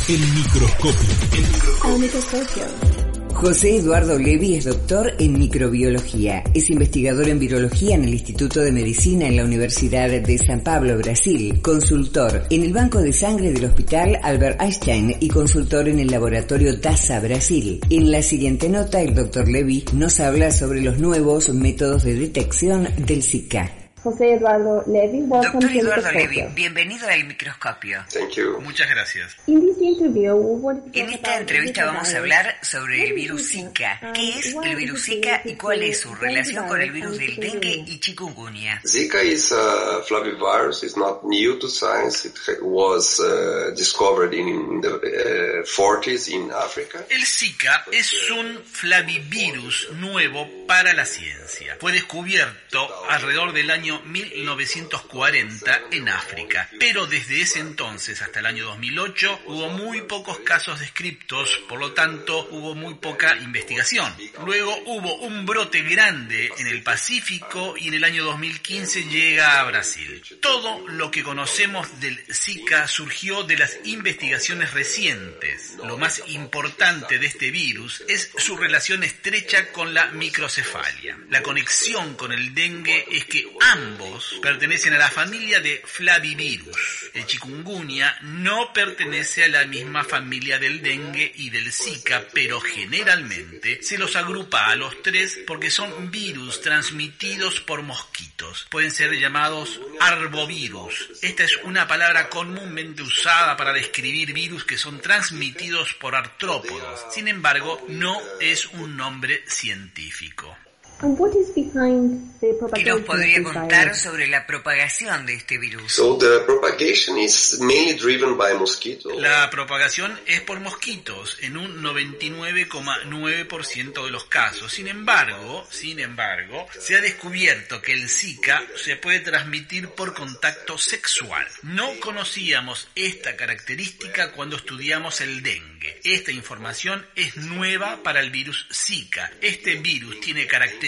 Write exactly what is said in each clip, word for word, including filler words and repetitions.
El microscopio. El microscopio. El microscopio. José Eduardo Levi es doctor en microbiología. Es investigador en virología en el Instituto de Medicina en la Universidad de San Pablo, Brasil. Consultor en el Banco de Sangre del Hospital Albert Einstein y consultor en el Laboratorio Dasa, Brasil. En la siguiente nota, el doctor Levi nos habla sobre los nuevos métodos de detección del Zika. José Eduardo Levi, welcome Doctor to Eduardo Microscopio. Levi, bienvenido al microscopio. Thank you. Muchas gracias. In this interview, we want to talk En esta about entrevista the vamos a virus. hablar sobre el What virus is Zika? Zika. Um, ¿Qué es what el is virus it Zika y related cuál to es su relación con el virus coronavirus del and dengue chikungunya? y chikungunya? Zika is a flavivirus. It's not new to science. It ha- was uh, discovered in the uh, forties in Africa. El Zika es un flavivirus nuevo para la ciencia. Fue descubierto alrededor del año mil novecientos cuarenta en África, pero desde ese entonces hasta el año dos mil ocho hubo muy pocos casos descriptos, por lo tanto hubo muy poca investigación. Luego hubo un brote grande en el Pacífico y en el año dos mil quince llega a Brasil. Todo lo que conocemos del Zika surgió de las investigaciones recientes. Lo más importante de este virus es su relación estrecha con la microcefalia. La conexión con el dengue es que ambos pertenecen a la familia de flavivirus. El chikungunya no pertenece a la misma familia del dengue y del Zika, pero generalmente se los agrupa a los tres porque son virus transmitidos por mosquitos. Pueden ser llamados arbovirus. Esta es una palabra comúnmente usada para describir virus que son transmitidos por artrópodos. Sin embargo, no es un nombre científico. And what is behind the ¿Qué propagation nos podría of this contar virus? sobre la propagación de este virus? So the propagation is mainly driven by mosquito. La propagación es por mosquitos en un noventa y nueve coma nueve por ciento de los casos. Sin embargo, sin embargo, se ha descubierto que el Zika se puede transmitir por contacto sexual. No conocíamos esta característica cuando estudiamos el dengue. Esta información es nueva para el virus Zika. Este virus tiene características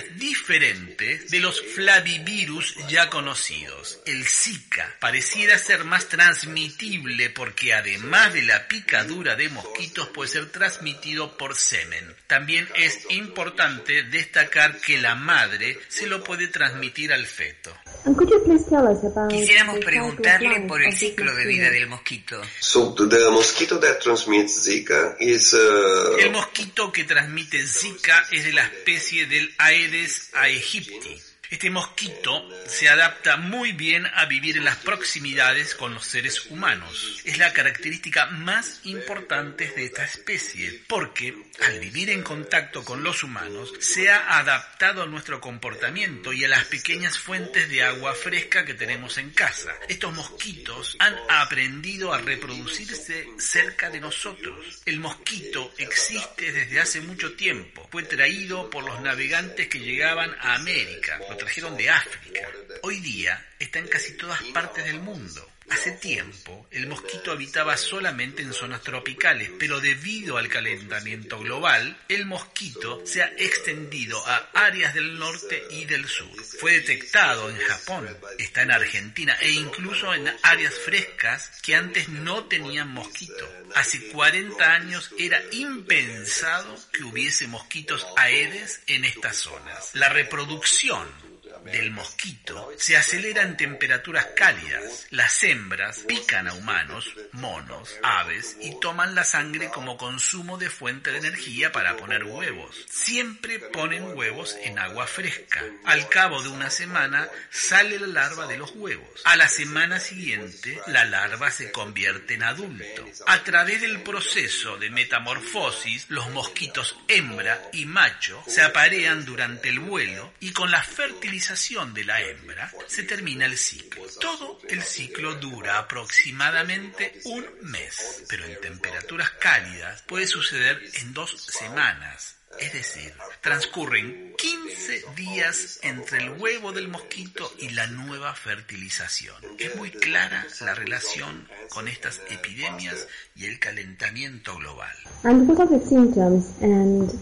diferentes de los flavivirus ya conocidos. El Zika pareciera ser más transmitible porque además de la picadura de mosquitos puede ser transmitido por semen. También es importante destacar que la madre se lo puede transmitir al feto. And could you please tell us about Quisiéramos the preguntarle cycle of por el life of ciclo this de vida virus? del mosquito. So the mosquito that transmits Zika is uh, El mosquito que transmite Zika es de la especie del Aedes aegypti. Este mosquito se adapta muy bien a vivir en las proximidades con los seres humanos. Es la característica más importante de esta especie, porque al vivir en contacto con los humanos se ha adaptado a nuestro comportamiento y a las pequeñas fuentes de agua fresca que tenemos en casa. Estos mosquitos han aprendido a reproducirse cerca de nosotros. El mosquito existe desde hace mucho tiempo. Fue traído por los navegantes que llegaban a América. Lo trajeron de África. Hoy día está en casi todas partes del mundo. Hace tiempo, el mosquito habitaba solamente en zonas tropicales, pero debido al calentamiento global, el mosquito se ha extendido a áreas del norte y del sur. Fue detectado en Japón, está en Argentina e incluso en áreas frescas que antes no tenían mosquito. Hace cuarenta años era impensado que hubiese mosquitos Aedes en estas zonas. La reproducción del mosquito se acelera en temperaturas cálidas. Las hembras pican a humanos, monos, aves y toman la sangre como consumo de fuente de energía para poner huevos. Siempre ponen huevos en agua fresca. Al cabo de una semana sale la larva de los huevos. A la semana siguiente la larva se convierte en adulto. A través del proceso de metamorfosis, los mosquitos hembra y macho se aparean durante el vuelo y con la fertilización de la hembra se termina el ciclo. Todo el ciclo dura aproximadamente un mes, pero en temperaturas cálidas puede suceder en dos semanas. Es decir, transcurren quince días entre el huevo del mosquito y la nueva fertilización. Es muy clara la relación con estas epidemias y el calentamiento global. And what are the symptoms and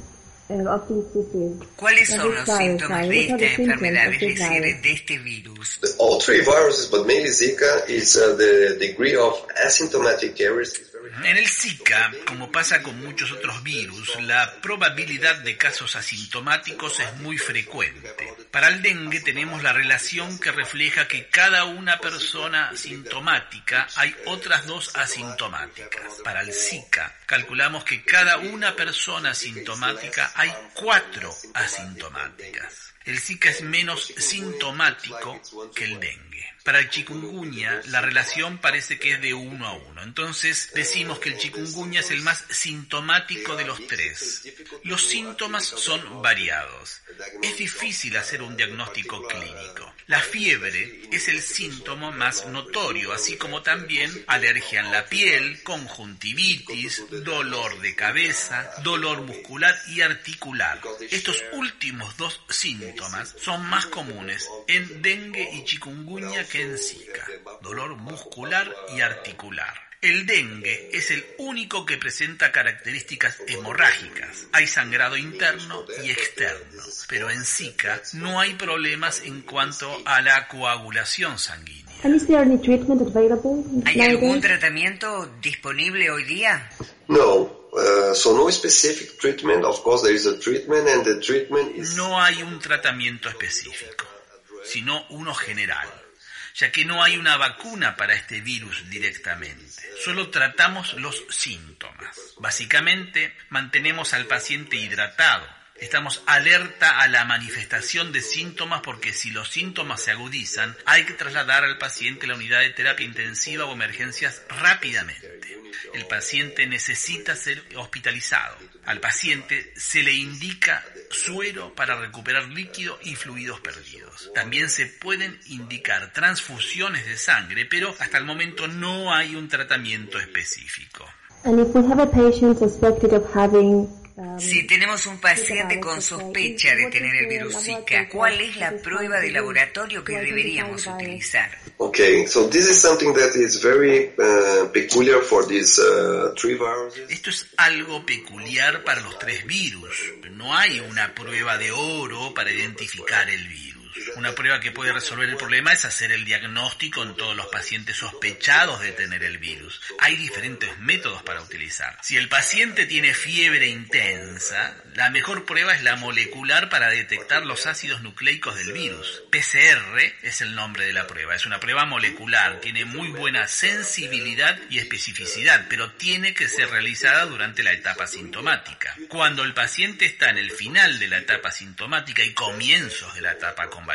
uh, of this disease? ¿Cuáles Of son this los virus, síntomas sorry, de what are esta the symptoms enfermedad, of es this decir, virus? de este virus? All three viruses, but mainly Zika, is uh, the degree of asymptomatic carriers is very high. En el Zika, como pasa con muchos otros virus, la probabilidad de casos asintomáticos es muy frecuente. Para el dengue tenemos la relación que refleja que cada una persona sintomática hay otras dos asintomáticas. Para el Zika calculamos que cada una persona sintomática hay cuatro asintomáticas. El Zika es menos sintomático que el dengue. Para el chikungunya, la relación parece que es de uno a uno. Entonces, decimos que el chikungunya es el más sintomático de los tres. Los síntomas son variados. Es difícil hacer un diagnóstico clínico. La fiebre es el síntoma más notorio, así como también alergia en la piel, conjuntivitis, dolor de cabeza, dolor muscular y articular. Estos últimos dos síntomas son más comunes en dengue y chikungunya que en Zika, dolor muscular y articular. El dengue es el único que presenta características hemorrágicas. Hay sangrado interno y externo, pero en Zika no hay problemas en cuanto a la coagulación sanguínea. And is there any treatment available ¿Hay algún nowadays? tratamiento disponible hoy día? No, uh, so no specific treatment. Of course, there is a treatment, and the treatment is... No hay un tratamiento específico, sino uno general, ya que no hay una vacuna para este virus directamente. Solo tratamos los síntomas. Básicamente, mantenemos al paciente hidratado. Estamos alerta a la manifestación de síntomas porque si los síntomas se agudizan, hay que trasladar al paciente a la unidad de terapia intensiva o emergencias rápidamente. El paciente necesita ser hospitalizado. Al paciente se le indica suero para recuperar líquido y fluidos perdidos. También se pueden indicar transfusiones de sangre, pero hasta el momento no hay un tratamiento específico. And if we have a patient suspected of having um, Si tenemos un paciente con sospecha de tener el virus Zika, ¿cuál es la prueba de laboratorio que deberíamos utilizar? Okay, so this is something that is very uh, peculiar for these uh, three viruses. Esto es algo peculiar para los tres virus. No hay una prueba de oro para identificar el virus. Una prueba que puede resolver el problema es hacer el diagnóstico en todos los pacientes sospechados de tener el virus. Hay diferentes métodos para utilizar. Si el paciente tiene fiebre intensa, la mejor prueba es la molecular para detectar los ácidos nucleicos del virus. P C R es el nombre de la prueba. Es una prueba molecular, tiene muy buena sensibilidad y especificidad, pero tiene que ser realizada durante la etapa sintomática. Cuando el paciente está en el final de la etapa sintomática y comienzos de la etapa convaleciente,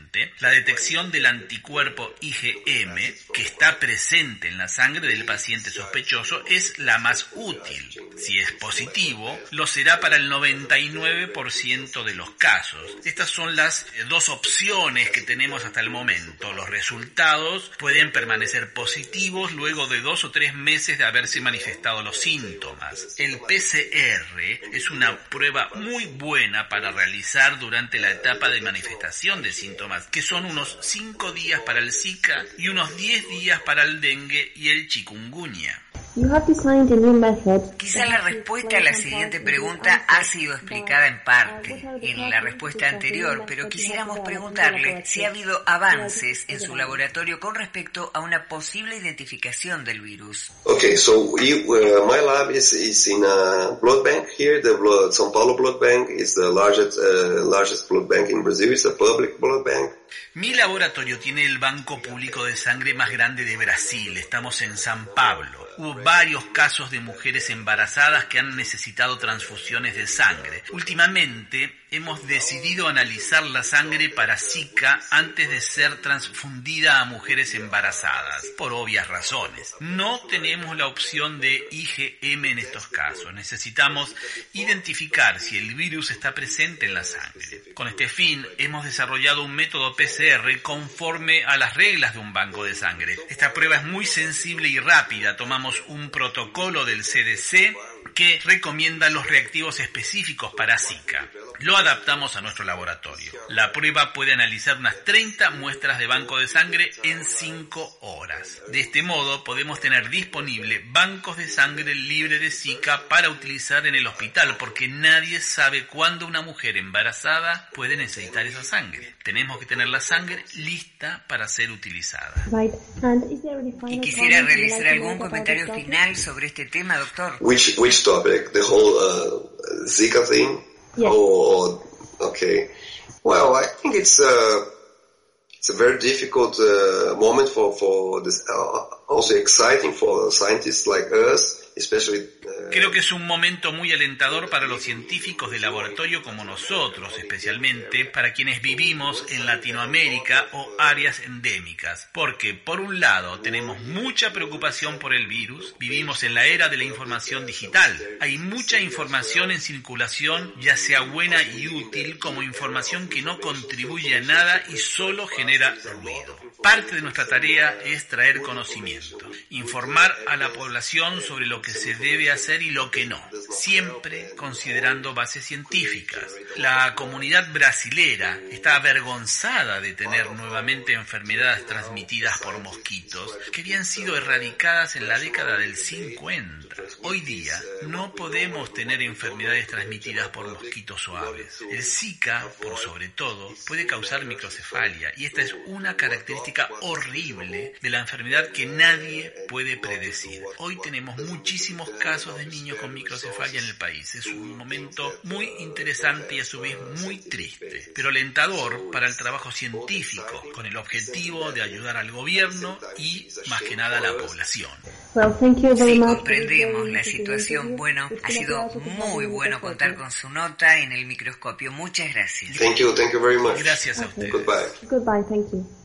la detección del anticuerpo I G M, que está presente en la sangre del paciente sospechoso, es la más útil. Si es positivo, lo será para el noventa y nueve por ciento de los casos. Estas son las dos opciones que tenemos hasta el momento. Los resultados pueden permanecer positivos luego de dos o tres meses de haberse manifestado los síntomas. El P C R es una prueba muy buena para realizar durante la etapa de manifestación de síntomas, que son unos cinco días para el Zika y unos diez días para el dengue y el chikungunya. you have designed a new method. Quizá la respuesta a la siguiente pregunta ha sido explicada en parte en la respuesta anterior, pero quisiéramos preguntarle si ha habido avances en su laboratorio con respecto a una posible identificación del virus. Okay, so we, uh, my lab is, is in a blood bank here. The blood, São Paulo Blood Bank is the largest uh, largest blood bank in Brazil. It's a public blood bank. Mi laboratorio tiene el banco público de sangre más grande de Brasil. Estamos en San Pablo. Hubo varios casos de mujeres embarazadas que han necesitado transfusiones de sangre. Últimamente hemos decidido analizar la sangre para Zika antes de ser transfundida a mujeres embarazadas, por obvias razones. No tenemos la opción de I G M en estos casos. Necesitamos identificar si el virus está presente en la sangre. Con este fin, hemos desarrollado un método P C R conforme a las reglas de un banco de sangre. Esta prueba es muy sensible y rápida. Tomamos un protocolo del C D C que recomienda los reactivos específicos para Zika. Lo adaptamos a nuestro laboratorio. La prueba puede analizar unas treinta muestras de banco de sangre en cinco horas. De este modo podemos tener disponible bancos de sangre libre de Zika para utilizar en el hospital, porque nadie sabe cuándo una mujer embarazada puede necesitar esa sangre. Tenemos que tener la sangre lista para ser utilizada. Right. And is there any final ¿Y quisiera comment you'd realizar like to algún make about comentario this topic? final sobre este tema, doctor? Which which topic? The whole uh, Zika thing? Yes. Oh, okay. Well, I think it's uh, it's a very difficult uh, moment for for this. Uh, also exciting for scientists like us, especially. Uh, Creo que es un momento muy alentador para los científicos de laboratorio como nosotros, especialmente para quienes vivimos en Latinoamérica o áreas endémicas, porque por un lado tenemos mucha preocupación por el virus, vivimos en la era de la información digital, hay mucha información en circulación, ya sea buena y útil como información que no contribuye a nada y solo genera ruido. Parte de nuestra tarea es traer conocimiento, informar a la población sobre lo que se debe hacer y lo que no, siempre considerando bases científicas. La comunidad brasilera está avergonzada de tener nuevamente enfermedades transmitidas por mosquitos que habían sido erradicadas en la década del cincuenta. Hoy día no podemos tener enfermedades transmitidas por mosquitos o aves. El Zika, por sobre todo, puede causar microcefalia y esta es una característica horrible de la enfermedad que nadie puede predecir. Hoy tenemos muchísimos casos de niños con microcefalia en el país. Es un momento muy interesante y a su vez muy triste, pero alentador para el trabajo científico, con el objetivo de ayudar al gobierno y, más que nada, a la población. Well, thank you very Sí, much. comprendemos la situación. Bueno, ha sido muy bueno contar con su nota en el microscopio. Muchas gracias. Thank you, thank you very much. Gracias a ustedes. Goodbye. Goodbye, thank you.